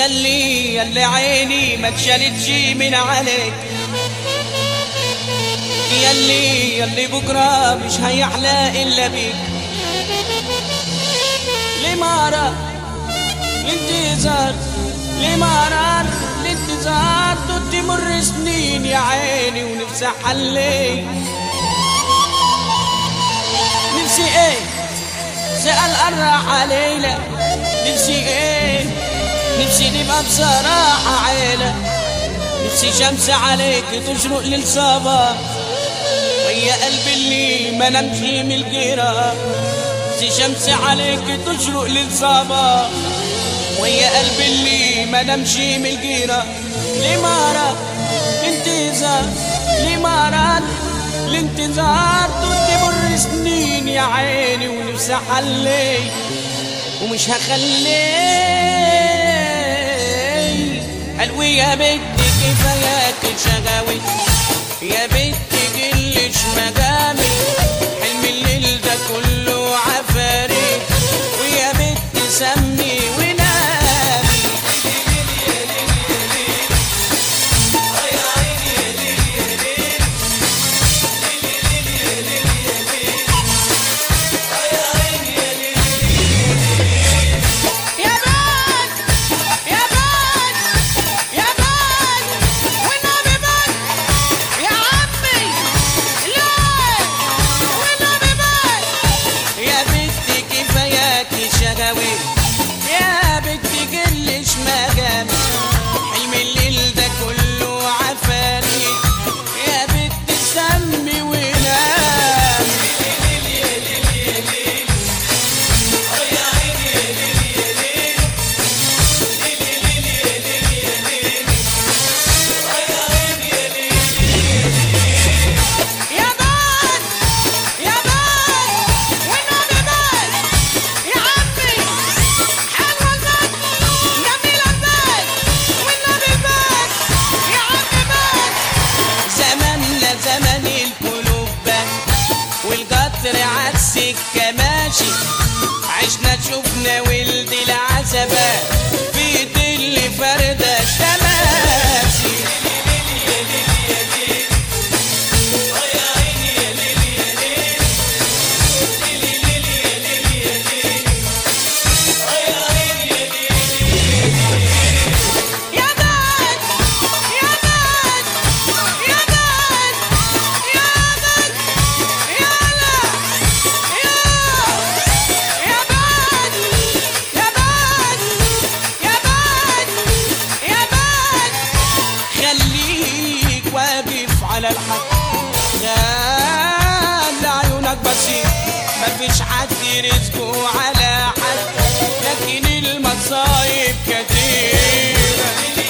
يلي عيني ما اتشالتش من عليك، يلي بكرة مش هيحلى إلا بيك. ليه مرار الانتظار، ليه مرار الانتظار، تمر سنين يا عيني ونفسي حلي. نفسي ايه سأل الراحة ليلة، نفسي ايه نفسي نبقى بصراحة عيلة، نفسي شمس عليك تشرق للصباح ويا قلبي اللي ما نمش من الجيرة. نفسي شمس عليك تشرق للصباح ويا قلبي اللي ما نمش من الجيرة. ليه مرار الانتظار، ليه مرار الانتظار، تمر سنين يا عيني ونفسي حلي ومش هخلي. قلبي يا بنتي كفاياك شغاوي، يا بنتي جلش مجامي، حلم الليل ده كله عفاريت، ويا بنتي سمي ونامي. يا بنتي جلش مجامي، حلم الليل ده كله عفاريت، يا بنتي سمي ونامي. والقطر عالسكة ماشي، عشنا شوفنا ولد العزبة في ظل فردة شماسي. على الحق غالي عيونك بسيط، مفيش حد رزقه على حد، لكن المصايب كتيرة.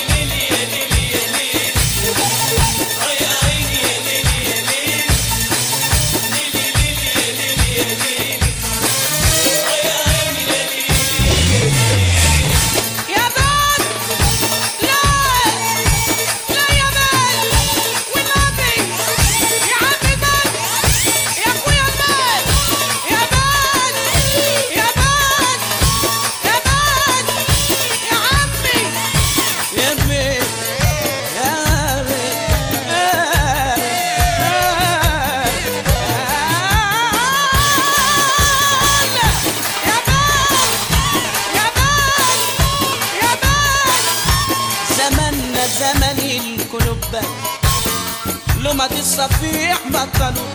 زمن القلوب لمة الصفيح بطلوا،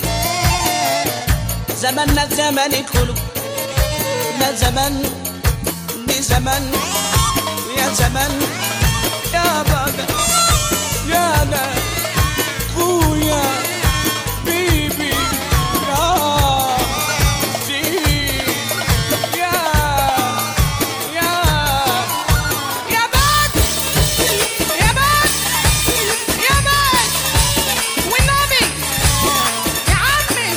زمننا زمن القلوب، لا زمن لزمن يا زمن يا بابا يا لا خويا بيبي يا سيدي يا والنبي يا عمي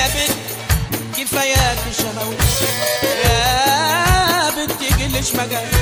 كفاياك شموي، يا بنتي جلش مجال،